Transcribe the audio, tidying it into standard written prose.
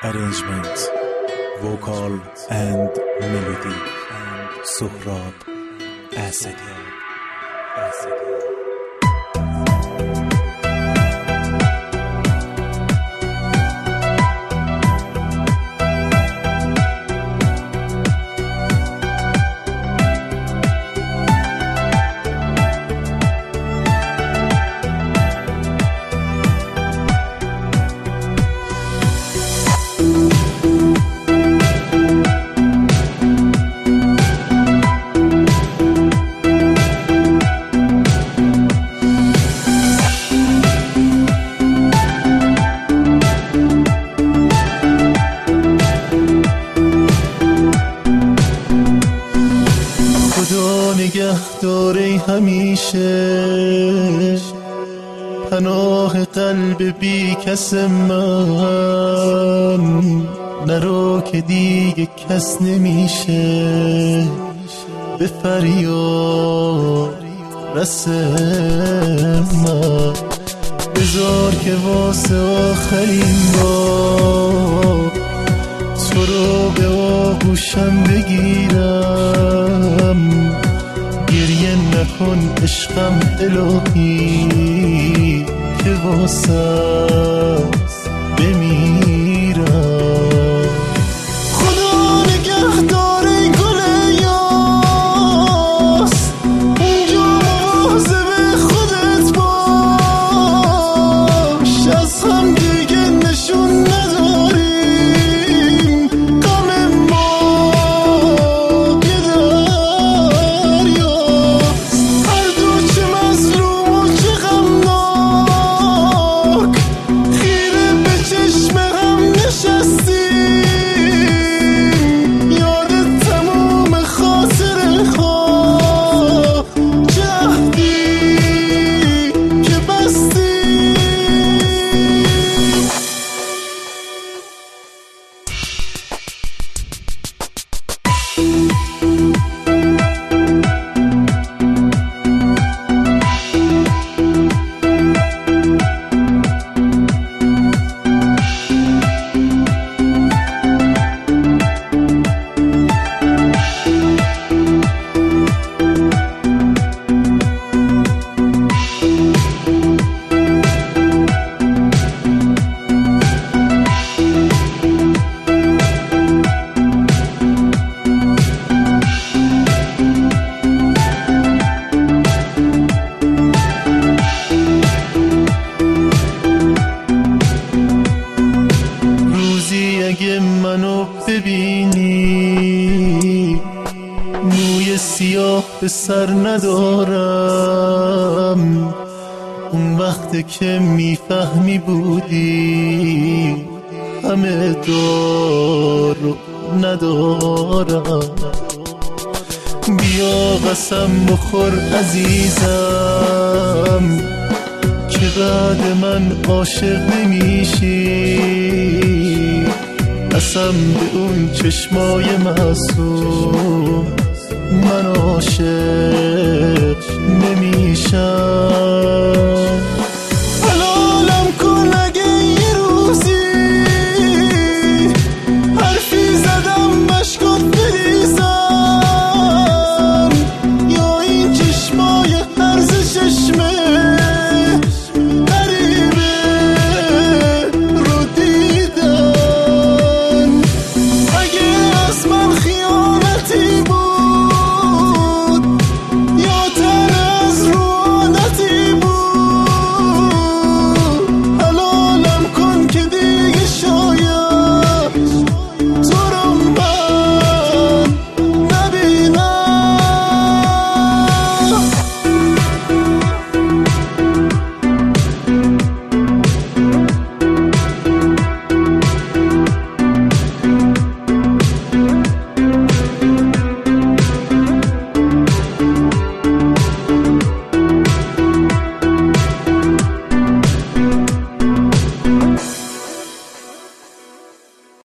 Arrangement, vocal and melody, Sohrab Asadi. نگهداری همیشه پناه قلب بی کس من، نرو که دیگه کس نمیشه به فریاد رس من. بذار که واسه آخرین بار تو رو به آغوشم بگیرم. گریه نکن عشقم الهی که واسه بمیرم. خدا نگهدار گل یاس، اونجا مواظب خودت باش. از هم دیگه نشون نداریم غم ما یه دریاست. هر دو چه مظلوم و چه غمناک، خیره به چشم هم نشستیم. یاد تموم خاطره ها، چه عهدی که بستیم. اگه منو ببینی موی سیاه به سر ندارم، اون وقت که میفهمی بودی همه دارو ندارم. بیا قسم بخور عزیزم که بعد من عاشق نمیشی. قسم به اون چشمای معصوم من عاشق نمیشم.